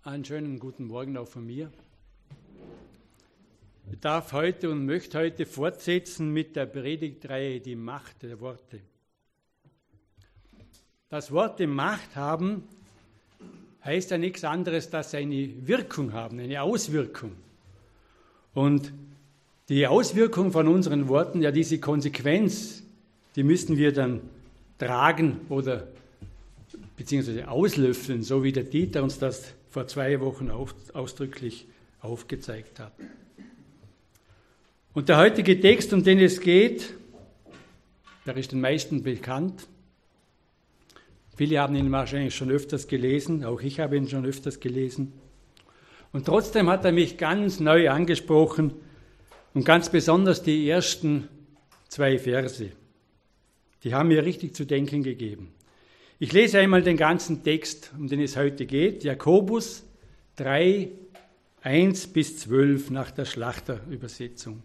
Einen schönen guten Morgen auch von mir. Ich darf heute und möchte heute fortsetzen mit der Predigtreihe Die Macht der Worte. Das Worte Macht haben heißt ja nichts anderes, dass sie eine Wirkung haben, eine Auswirkung. Und die Auswirkung von unseren Worten, ja diese Konsequenz, die müssen wir dann tragen oder beziehungsweise auslöffeln, so wie der Dieter uns das vor 2 Wochen ausdrücklich aufgezeigt hat. Und der heutige Text, um den es geht, der ist den meisten bekannt. Viele haben ihn wahrscheinlich schon öfters gelesen, auch ich habe ihn schon öfters gelesen. Und trotzdem hat er mich ganz neu angesprochen und ganz besonders die ersten 2 Verse. Die haben mir richtig zu denken gegeben. Ich lese einmal den ganzen Text, um den es heute geht, Jakobus 3, 1-12 nach der Schlachterübersetzung.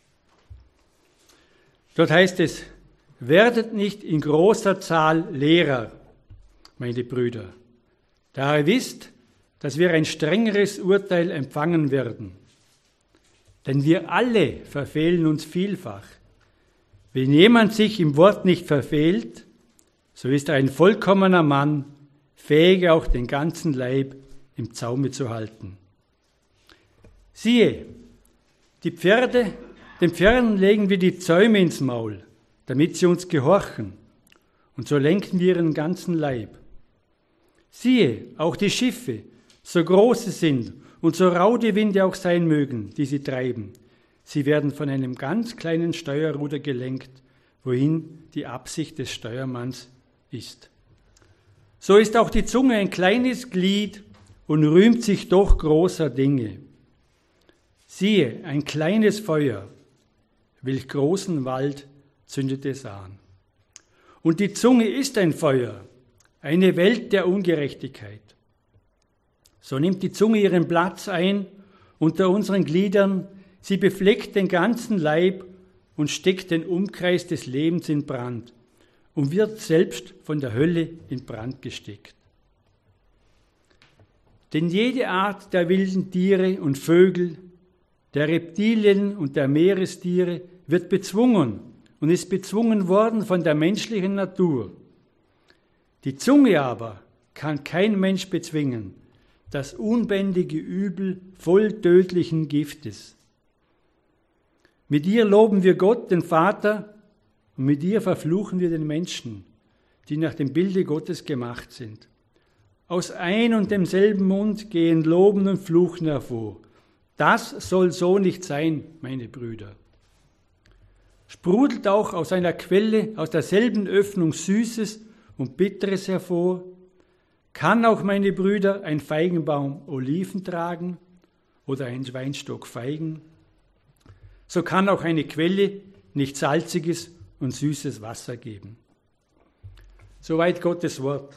Dort heißt es, werdet nicht in großer Zahl Lehrer, meine Brüder, da ihr wisst, dass wir ein strengeres Urteil empfangen werden. Denn wir alle verfehlen uns vielfach. Wenn jemand sich im Wort nicht verfehlt, so ist er ein vollkommener Mann, fähig auch den ganzen Leib im Zaume zu halten. Siehe, den Pferden legen wir die Zäume ins Maul, damit sie uns gehorchen, und so lenken wir ihren ganzen Leib. Siehe, auch die Schiffe, so groß sie sind und so rau die Winde auch sein mögen, die sie treiben, sie werden von einem ganz kleinen Steuerruder gelenkt, wohin die Absicht des Steuermanns ist. So ist auch die Zunge ein kleines Glied und rühmt sich doch großer Dinge. Siehe, ein kleines Feuer, welch großen Wald zündet es an. Und die Zunge ist ein Feuer, eine Welt der Ungerechtigkeit. So nimmt die Zunge ihren Platz ein unter unseren Gliedern, sie befleckt den ganzen Leib und steckt den Umkreis des Lebens in Brand und wird selbst von der Hölle in Brand gesteckt. Denn jede Art der wilden Tiere und Vögel, der Reptilien und der Meerestiere wird bezwungen und ist bezwungen worden von der menschlichen Natur. Die Zunge aber kann kein Mensch bezwingen, das unbändige Übel voll tödlichen Giftes. Mit ihr loben wir Gott, den Vater, und mit ihr verfluchen wir den Menschen, die nach dem Bilde Gottes gemacht sind. Aus ein und demselben Mund gehen Loben und Fluchen hervor. Das soll so nicht sein, meine Brüder. Sprudelt auch aus einer Quelle, aus derselben Öffnung Süßes und Bitteres hervor? Kann auch, meine Brüder, ein Feigenbaum Oliven tragen oder ein Weinstock Feigen? So kann auch eine Quelle nicht salziges und süßes Wasser geben. Soweit Gottes Wort.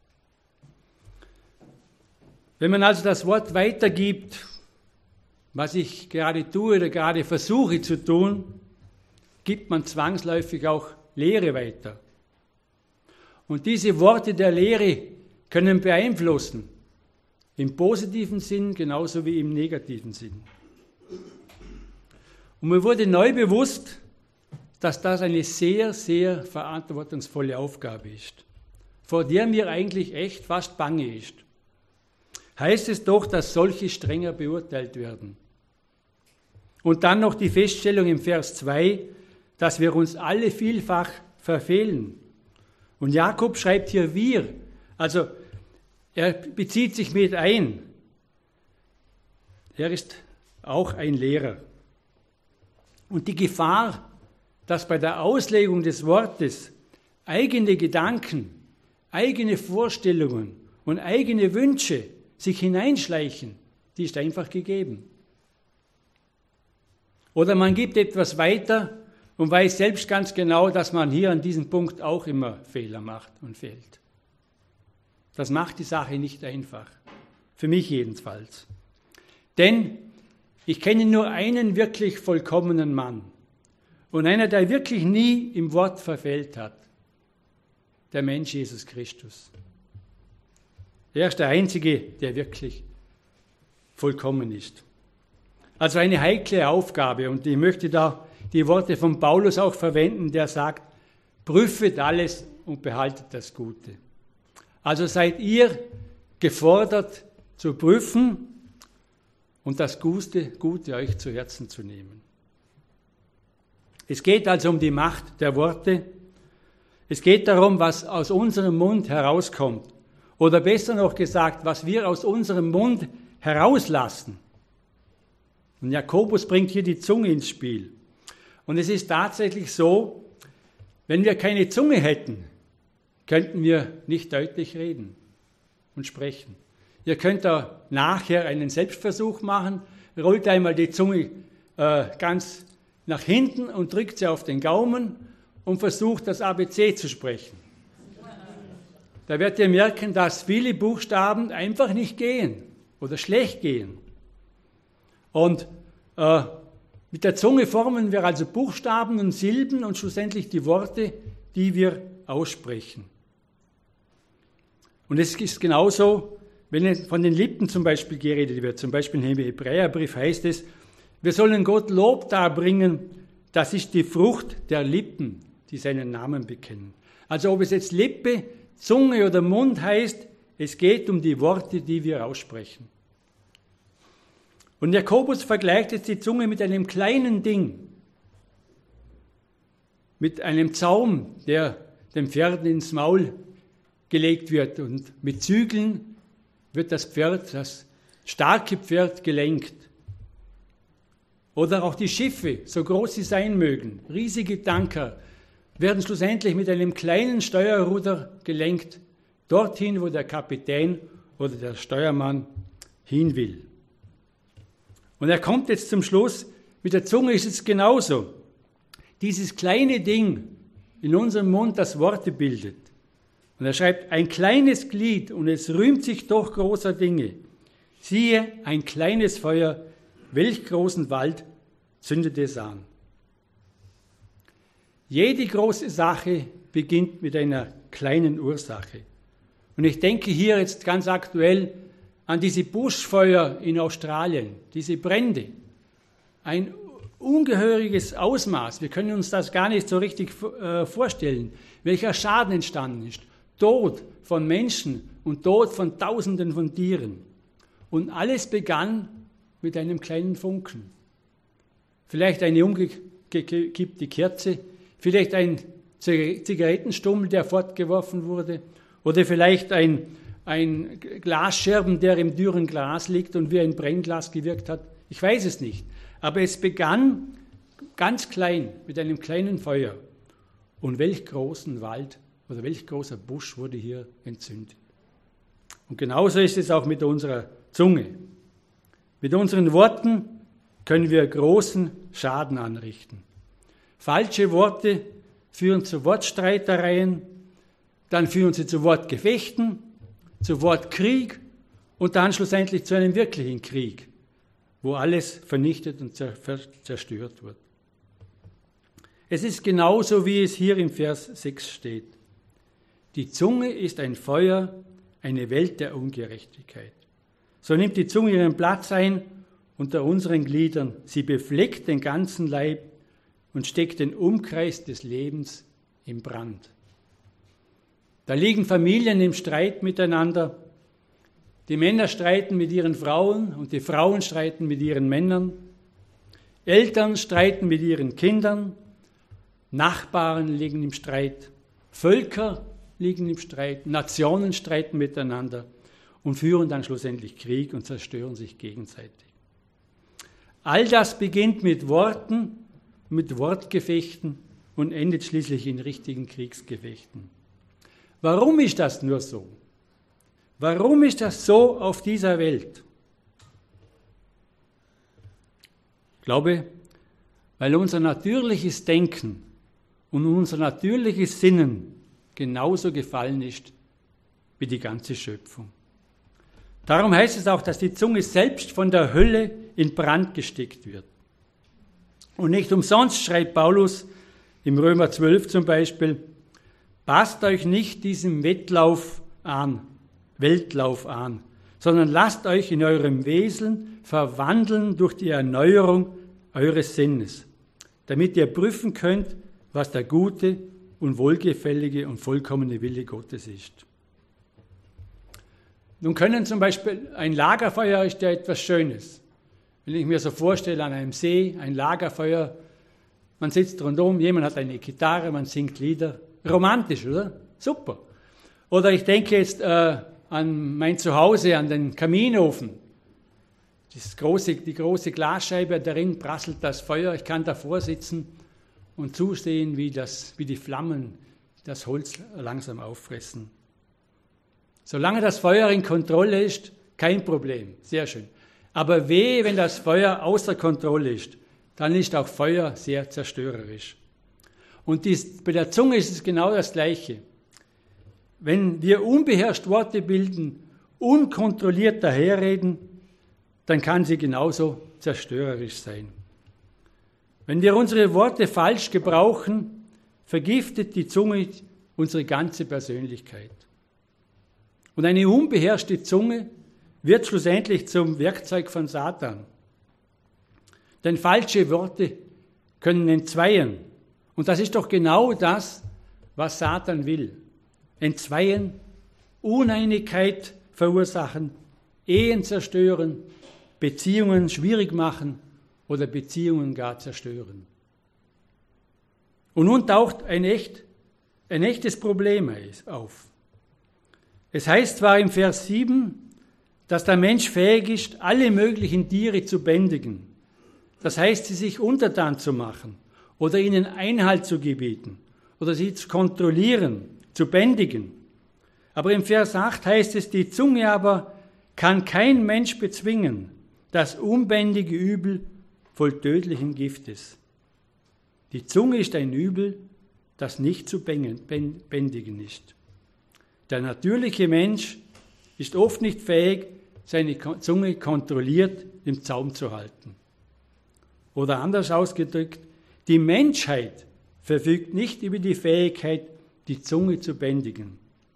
Wenn man also das Wort weitergibt, was ich gerade tue oder gerade versuche zu tun, gibt man zwangsläufig auch Lehre weiter. Und diese Worte der Lehre können beeinflussen, im positiven Sinn genauso wie im negativen Sinn. Und mir wurde neu bewusst, dass das eine sehr, sehr verantwortungsvolle Aufgabe ist, vor der mir eigentlich echt fast bange ist. Heißt es doch, dass solche strenger beurteilt werden. Und dann noch die Feststellung im Vers 2, dass wir uns alle vielfach verfehlen. Und Jakob schreibt hier wir, also er bezieht sich mit ein. Er ist auch ein Lehrer. Und die Gefahr, dass bei der Auslegung des Wortes eigene Gedanken, eigene Vorstellungen und eigene Wünsche sich hineinschleichen, die ist einfach gegeben. Oder man gibt etwas weiter und weiß selbst ganz genau, dass man hier an diesem Punkt auch immer Fehler macht und fehlt. Das macht die Sache nicht einfach. Für mich jedenfalls. Denn ich kenne nur einen wirklich vollkommenen Mann. Und einer, der wirklich nie im Wort verfehlt hat. Der Mensch Jesus Christus. Er ist der Einzige, der wirklich vollkommen ist. Also eine heikle Aufgabe, und ich möchte da die Worte von Paulus auch verwenden, der sagt, prüfet alles und behaltet das Gute. Also seid ihr gefordert zu prüfen und das Gute euch zu Herzen zu nehmen. Es geht also um die Macht der Worte. Es geht darum, was aus unserem Mund herauskommt. Oder besser noch gesagt, was wir aus unserem Mund herauslassen. Und Jakobus bringt hier die Zunge ins Spiel. Und es ist tatsächlich so, wenn wir keine Zunge hätten, könnten wir nicht deutlich reden und sprechen. Ihr könnt da nachher einen Selbstversuch machen, rollt einmal die Zunge ganz nach hinten und drückt sie auf den Gaumen und versucht, das ABC zu sprechen. Da werdet ihr merken, dass viele Buchstaben einfach nicht gehen oder schlecht gehen. Und mit der Zunge formen wir also Buchstaben und Silben und schlussendlich die Worte, die wir aussprechen. Und es ist genauso, wenn von den Lippen zum Beispiel geredet wird. Zum Beispiel im Hebräerbrief heißt es, wir sollen Gott Lob darbringen, das ist die Frucht der Lippen, die seinen Namen bekennen. Also ob es jetzt Lippe, Zunge oder Mund heißt, es geht um die Worte, die wir aussprechen. Und Jakobus vergleicht jetzt die Zunge mit einem kleinen Ding, mit einem Zaum, der dem Pferd ins Maul gelegt wird. Und mit Zügeln wird das starke Pferd gelenkt. Oder auch die Schiffe, so groß sie sein mögen, riesige Tanker, werden schlussendlich mit einem kleinen Steuerruder gelenkt, dorthin, wo der Kapitän oder der Steuermann hin will. Und er kommt jetzt zum Schluss, mit der Zunge ist es genauso. Dieses kleine Ding in unserem Mund, das Worte bildet. Und er schreibt, ein kleines Glied und es rühmt sich doch großer Dinge. Siehe, ein kleines Feuer, welch großen Wald zündet es an. Jede große Sache beginnt mit einer kleinen Ursache. Und ich denke hier jetzt ganz aktuell an diese Buschfeuer in Australien, diese Brände. Ein ungehöriges Ausmaß. Wir können uns das gar nicht so richtig vorstellen, welcher Schaden entstanden ist. Tod von Menschen und Tod von Tausenden von Tieren. Und alles begann mit einem kleinen Funken. Vielleicht eine umgekippte Kerze, vielleicht ein Zigarettenstummel, der fortgeworfen wurde, oder vielleicht ein Glasscherben, der im dürren Glas liegt und wie ein Brennglas gewirkt hat. Ich weiß es nicht. Aber es begann ganz klein, mit einem kleinen Feuer. Und welch großen Wald oder welch großer Busch wurde hier entzündet. Und genauso ist es auch mit unserer Zunge. Mit unseren Worten können wir großen Schaden anrichten. Falsche Worte führen zu Wortstreitereien, dann führen sie zu Wortgefechten, zu Wortkrieg und dann schlussendlich zu einem wirklichen Krieg, wo alles vernichtet und zerstört wird. Es ist genauso, wie es hier im Vers 6 steht. Die Zunge ist ein Feuer, eine Welt der Ungerechtigkeit. So nimmt die Zunge ihren Platz ein unter unseren Gliedern. Sie befleckt den ganzen Leib und steckt den Umkreis des Lebens in Brand. Da liegen Familien im Streit miteinander. Die Männer streiten mit ihren Frauen und die Frauen streiten mit ihren Männern. Eltern streiten mit ihren Kindern. Nachbarn liegen im Streit. Völker liegen im Streit. Nationen streiten miteinander und führen dann schlussendlich Krieg und zerstören sich gegenseitig. All das beginnt mit Worten, mit Wortgefechten und endet schließlich in richtigen Kriegsgefechten. Warum ist das nur so? Warum ist das so auf dieser Welt? Ich glaube, weil unser natürliches Denken und unser natürliches Sinnen genauso gefallen ist wie die ganze Schöpfung. Darum heißt es auch, dass die Zunge selbst von der Hölle in Brand gesteckt wird. Und nicht umsonst schreibt Paulus im Römer 12 zum Beispiel, passt euch nicht diesem Weltlauf an, sondern lasst euch in eurem Wesen verwandeln durch die Erneuerung eures Sinnes, damit ihr prüfen könnt, was der gute und wohlgefällige und vollkommene Wille Gottes ist. Nun können zum Beispiel ein Lagerfeuer ist ja etwas Schönes. Wenn ich mir so vorstelle, an einem See, ein Lagerfeuer, man sitzt rundum, jemand hat eine Gitarre, man singt Lieder. Romantisch, oder? Super. Oder ich denke jetzt an mein Zuhause, an den Kaminofen. Die große Glasscheibe, darin prasselt das Feuer. Ich kann davor sitzen und zusehen, wie die Flammen das Holz langsam auffressen. Solange das Feuer in Kontrolle ist, kein Problem, sehr schön. Aber wehe, wenn das Feuer außer Kontrolle ist, dann ist auch Feuer sehr zerstörerisch. Und bei der Zunge ist es genau das Gleiche. Wenn wir unbeherrscht Worte bilden, unkontrolliert daherreden, dann kann sie genauso zerstörerisch sein. Wenn wir unsere Worte falsch gebrauchen, vergiftet die Zunge unsere ganze Persönlichkeit. Und eine unbeherrschte Zunge wird schlussendlich zum Werkzeug von Satan. Denn falsche Worte können entzweien. Und das ist doch genau das, was Satan will. Entzweien, Uneinigkeit verursachen, Ehen zerstören, Beziehungen schwierig machen oder Beziehungen gar zerstören. Und nun taucht ein echtes Problem auf. Es heißt zwar im Vers 7, dass der Mensch fähig ist, alle möglichen Tiere zu bändigen. Das heißt, sie sich untertan zu machen oder ihnen Einhalt zu gebieten oder sie zu kontrollieren, zu bändigen. Aber im Vers 8 heißt es, die Zunge aber kann kein Mensch bezwingen, das unbändige Übel voll tödlichen Giftes. Die Zunge ist ein Übel, das nicht zu bändigen ist. Der natürliche Mensch ist oft nicht fähig, seine Zunge kontrolliert im Zaum zu halten. Oder anders ausgedrückt, die Menschheit verfügt nicht über die Fähigkeit, die Zunge zu bändigen.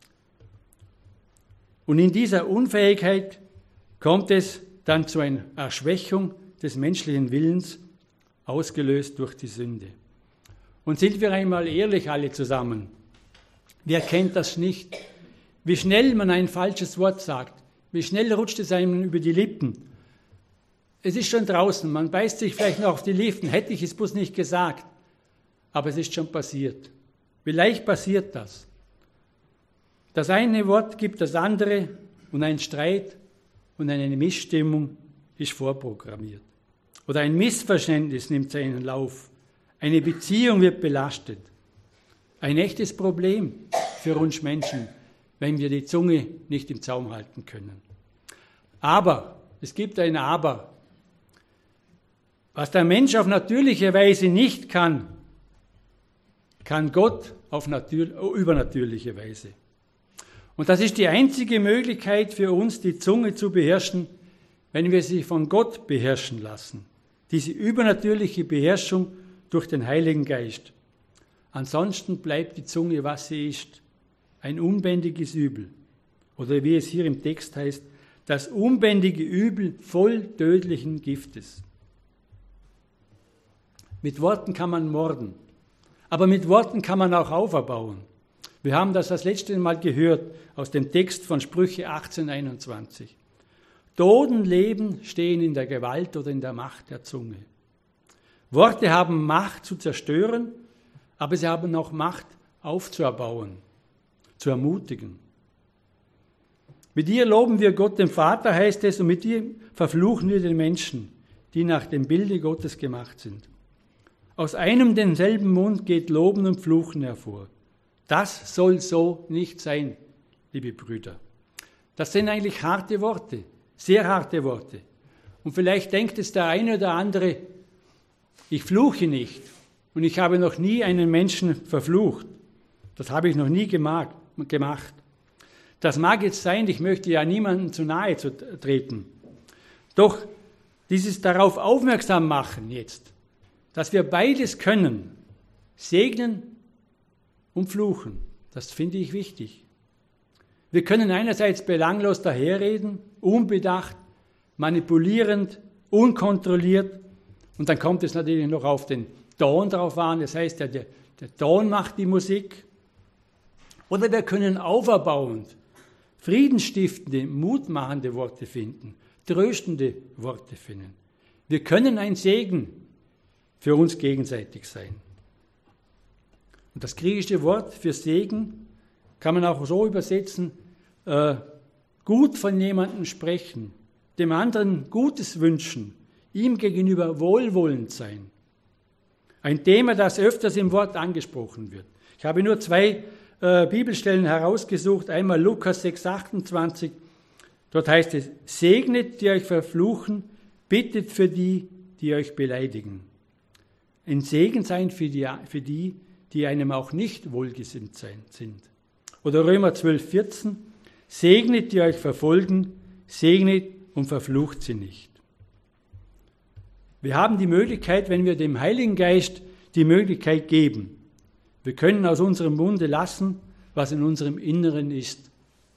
Und in dieser Unfähigkeit kommt es dann zu einer Erschwächung des menschlichen Willens, ausgelöst durch die Sünde. Und sind wir einmal ehrlich alle zusammen, wer kennt das nicht? Wie schnell man ein falsches Wort sagt, wie schnell rutscht es einem über die Lippen. Es ist schon draußen, man beißt sich vielleicht noch auf die Lippen, hätte ich es bloß nicht gesagt, aber es ist schon passiert. Wie leicht passiert das? Das eine Wort gibt das andere und ein Streit und eine Missstimmung ist vorprogrammiert. Oder ein Missverständnis nimmt seinen Lauf. Eine Beziehung wird belastet. Ein echtes Problem für uns Menschen, wenn wir die Zunge nicht im Zaum halten können. Aber, es gibt ein Aber. Was der Mensch auf natürliche Weise nicht kann, kann Gott auf übernatürliche Weise. Und das ist die einzige Möglichkeit für uns, die Zunge zu beherrschen, wenn wir sie von Gott beherrschen lassen. Diese übernatürliche Beherrschung durch den Heiligen Geist. Ansonsten bleibt die Zunge, was sie ist, ein unbändiges Übel. Oder wie es hier im Text heißt, das unbändige Übel voll tödlichen Giftes. Mit Worten kann man morden, aber mit Worten kann man auch auferbauen. Wir haben das letzte Mal gehört aus dem Text von Sprüche 18,21. Tod und Leben stehen in der Gewalt oder in der Macht der Zunge. Worte haben Macht zu zerstören, aber sie haben auch Macht aufzuerbauen, zu ermutigen. Mit ihr loben wir Gott, den Vater, heißt es, und mit ihr verfluchen wir den Menschen, die nach dem Bilde Gottes gemacht sind. Aus einem denselben Mund geht Loben und Fluchen hervor. Das soll so nicht sein, liebe Brüder. Das sind eigentlich harte Worte, sehr harte Worte. Und vielleicht denkt es der eine oder andere, ich fluche nicht und ich habe noch nie einen Menschen verflucht. Das habe ich noch nie gemacht. Das mag jetzt sein, ich möchte ja niemandem zu nahe treten. Doch dieses darauf aufmerksam machen jetzt, dass wir beides können, segnen und fluchen, das finde ich wichtig. Wir können einerseits belanglos daherreden, unbedacht, manipulierend, unkontrolliert. Und dann kommt es natürlich noch auf den Ton drauf an. Das heißt, der Ton macht die Musik. Oder wir können auferbauend, friedensstiftende, mutmachende Worte finden, tröstende Worte finden. Wir können ein Segen für uns gegenseitig sein. Und das griechische Wort für Segen kann man auch so übersetzen, gut von jemandem sprechen, dem anderen Gutes wünschen, ihm gegenüber wohlwollend sein. Ein Thema, das öfters im Wort angesprochen wird. Ich habe nur 2 Bibelstellen herausgesucht. Einmal Lukas 6,28. Dort heißt es, segnet, die euch verfluchen, bittet für die, die euch beleidigen. Ein Segen sein für die, die einem auch nicht wohlgesinnt sind. Oder Römer 12,14. Segnet, die euch verfolgen, segnet und verflucht sie nicht. Wir haben die Möglichkeit, wenn wir dem Heiligen Geist die Möglichkeit geben. Wir können aus unserem Munde lassen, was in unserem Inneren ist.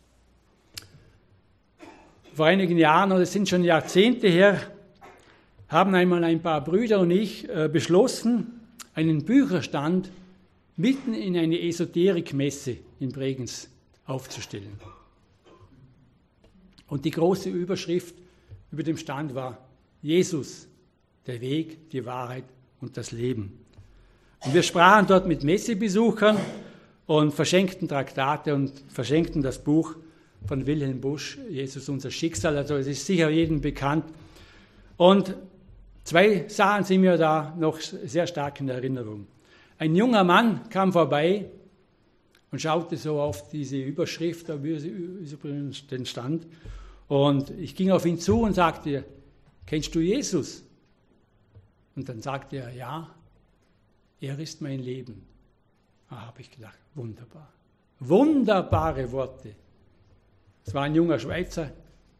Vor einigen Jahren, oder es sind schon Jahrzehnte her, haben einmal ein paar Brüder und ich beschlossen, einen Bücherstand mitten in eine Esoterikmesse in Bregenz aufzustellen. Und die große Überschrift über dem Stand war Jesus, der Weg, die Wahrheit und das Leben. Und wir sprachen dort mit Messebesuchern und verschenkten Traktate und verschenkten das Buch von Wilhelm Busch, Jesus, unser Schicksal. Also es ist sicher jedem bekannt. Und 2 Sachen sind mir da noch sehr stark in Erinnerung. Ein junger Mann kam vorbei und schaute so auf diese Überschrift, über den Stand. Und ich ging auf ihn zu und sagte, kennst du Jesus? Und dann sagte er, ja, er ist mein Leben. Da habe ich gedacht, wunderbar. Wunderbare Worte. Es war ein junger Schweizer.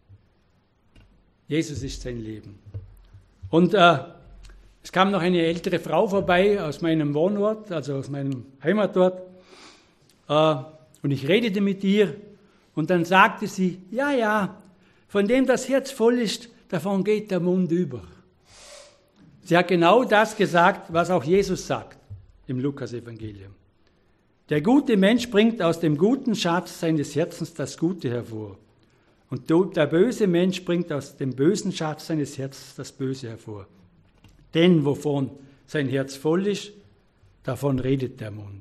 Jesus ist sein Leben. Und es kam noch eine ältere Frau vorbei aus meinem Wohnort, also aus meinem Heimatort. Und ich redete mit ihr und dann sagte sie, ja, von dem das Herz voll ist, davon geht der Mund über. Sie hat genau das gesagt, was auch Jesus sagt im Lukas-Evangelium. Der gute Mensch bringt aus dem guten Schatz seines Herzens das Gute hervor. Und der böse Mensch bringt aus dem bösen Schatz seines Herzens das Böse hervor. Denn wovon sein Herz voll ist, davon redet der Mund.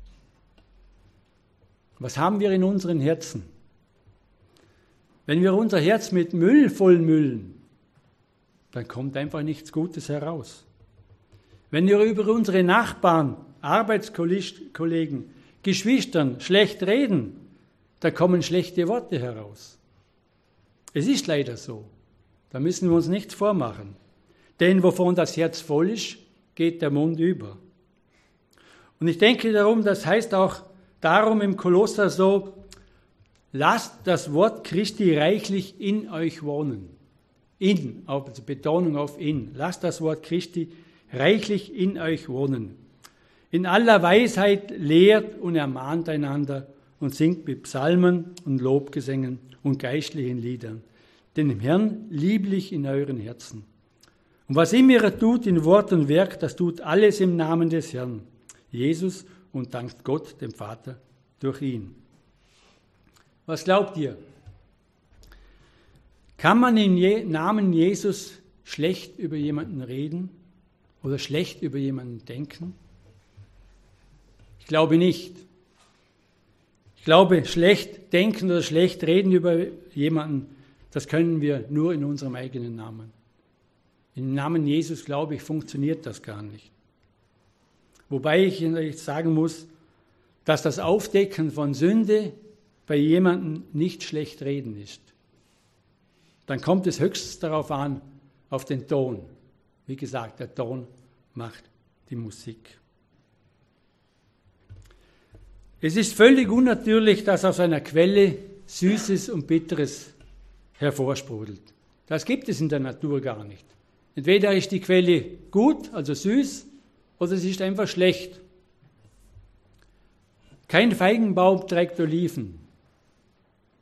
Was haben wir in unseren Herzen? Wenn wir unser Herz mit Müll vollmüllen, dann kommt einfach nichts Gutes heraus. Wenn wir über unsere Nachbarn, Arbeitskollegen, Geschwistern schlecht reden, da kommen schlechte Worte heraus. Es ist leider so. Da müssen wir uns nichts vormachen. Denn wovon das Herz voll ist, geht der Mund über. Und ich denke darum, das heißt auch darum im Kolosser so, lasst das Wort Christi reichlich in euch wohnen. Also Betonung auf in. Lasst das Wort Christi reichlich in euch wohnen. In aller Weisheit lehrt und ermahnt einander und singt mit Psalmen und Lobgesängen und geistlichen Liedern, dem Herrn lieblich in euren Herzen. Und was immer ihr tut in Wort und Werk, das tut alles im Namen des Herrn, Jesus, und dankt Gott, dem Vater, durch ihn. Was glaubt ihr? Kann man im Namen Jesus schlecht über jemanden reden oder schlecht über jemanden denken? Ich glaube nicht. Ich glaube, schlecht denken oder schlecht reden über jemanden, das können wir nur in unserem eigenen Namen. Im Namen Jesus, glaube ich, funktioniert das gar nicht. Wobei ich jetzt sagen muss, dass das Aufdecken von Sünde bei jemandem nicht schlecht reden ist. Dann kommt es höchstens darauf an, auf den Ton. Wie gesagt, der Ton macht die Musik. Es ist völlig unnatürlich, dass aus einer Quelle Süßes und Bitteres hervorsprudelt. Das gibt es in der Natur gar nicht. Entweder ist die Quelle gut, also süß, oder sie ist einfach schlecht. Kein Feigenbaum trägt Oliven.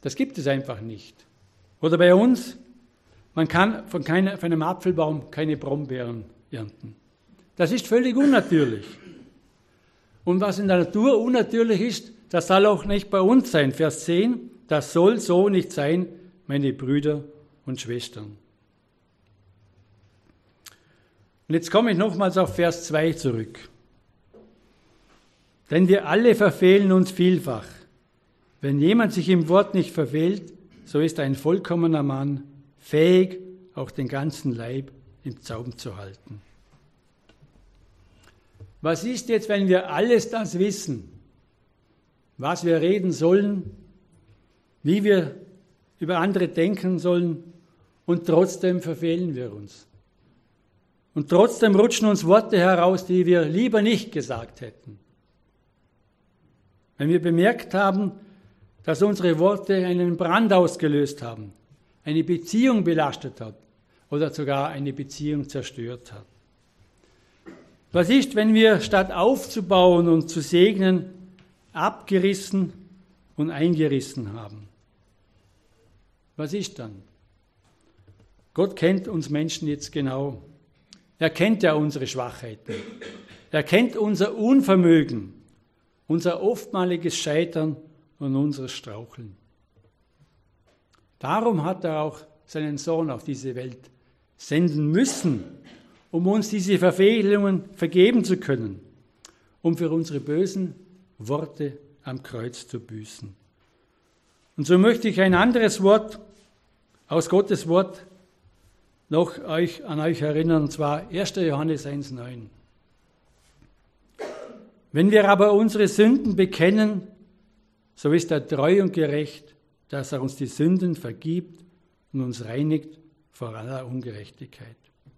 Das gibt es einfach nicht. Oder bei uns, man kann von einem Apfelbaum keine Brombeeren ernten. Das ist völlig unnatürlich. Und was in der Natur unnatürlich ist, das soll auch nicht bei uns sein. Vers 10, das soll so nicht sein, meine Brüder und Schwestern. Und jetzt komme ich nochmals auf Vers 2 zurück. Denn wir alle verfehlen uns vielfach. Wenn jemand sich im Wort nicht verfehlt, so ist ein vollkommener Mann, fähig, auch den ganzen Leib im Zaum zu halten. Was ist jetzt, wenn wir alles das wissen, was wir reden sollen, wie wir über andere denken sollen, und trotzdem verfehlen wir uns? Und trotzdem rutschen uns Worte heraus, die wir lieber nicht gesagt hätten. Wenn wir bemerkt haben, dass unsere Worte einen Brand ausgelöst haben, eine Beziehung belastet hat oder sogar eine Beziehung zerstört hat. Was ist, wenn wir statt aufzubauen und zu segnen, abgerissen und eingerissen haben? Was ist dann? Gott kennt uns Menschen jetzt genau. Er kennt ja unsere Schwachheiten. Er kennt unser Unvermögen, unser oftmaliges Scheitern und unser Straucheln. Darum hat er auch seinen Sohn auf diese Welt senden müssen, um uns diese Verfehlungen vergeben zu können, um für unsere bösen Worte am Kreuz zu büßen. Und so möchte ich ein anderes Wort aus Gottes Wort noch an euch erinnern, und zwar 1. Johannes 1,9. Wenn wir aber unsere Sünden bekennen, so ist er treu und gerecht, dass er uns die Sünden vergibt und uns reinigt vor aller Ungerechtigkeit.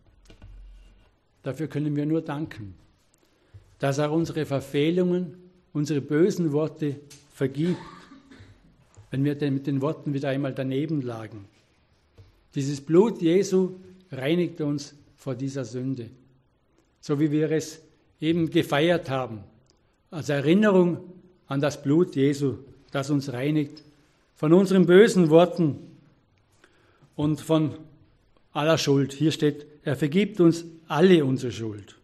Dafür können wir nur danken, dass er unsere Verfehlungen, unsere bösen Worte vergibt, wenn wir denn mit den Worten wieder einmal daneben lagen. Dieses Blut Jesu reinigt uns vor dieser Sünde, so wie wir es eben gefeiert haben, als Erinnerung an das Blut Jesu, das uns reinigt von unseren bösen Worten und von aller Schuld. Hier steht, er vergibt uns alle unsere Schuld.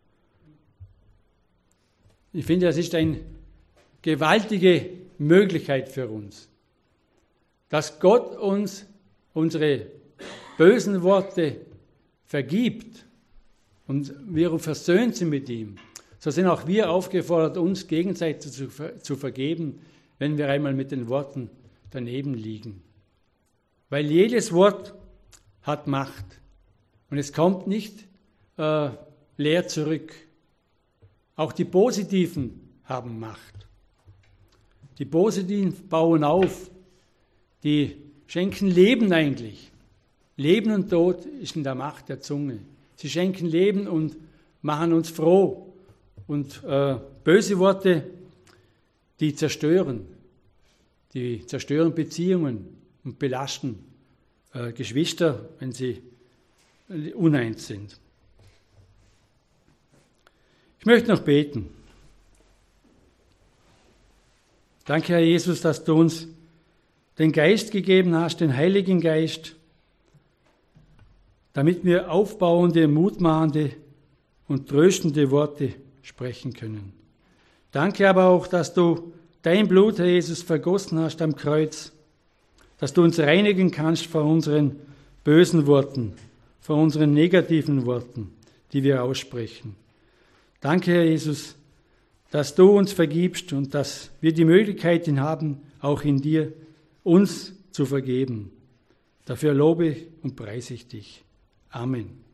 Ich finde, das ist eine gewaltige Möglichkeit für uns, dass Gott uns unsere bösen Worte vergibt und wir versöhnt sind mit ihm. So sind auch wir aufgefordert, uns gegenseitig zu vergeben, wenn wir einmal mit den Worten daneben liegen. Weil jedes Wort hat Macht und es kommt nicht leer zurück. Auch die Positiven haben Macht. Die Positiven bauen auf, die schenken Leben eigentlich. Leben und Tod ist in der Macht der Zunge. Sie schenken Leben und machen uns froh. Und böse Worte, die zerstören Beziehungen und belasten Geschwister, wenn sie uneins sind. Ich möchte noch beten. Danke, Herr Jesus, dass du uns den Geist gegeben hast, den Heiligen Geist, damit wir aufbauende, mutmachende und tröstende Worte sprechen können. Danke aber auch, dass du dein Blut, Herr Jesus, vergossen hast am Kreuz, dass du uns reinigen kannst vor unseren bösen Worten, vor unseren negativen Worten, die wir aussprechen. Danke, Herr Jesus, dass du uns vergibst und dass wir die Möglichkeit haben, auch in dir uns zu vergeben. Dafür lobe und preise ich dich. Amen.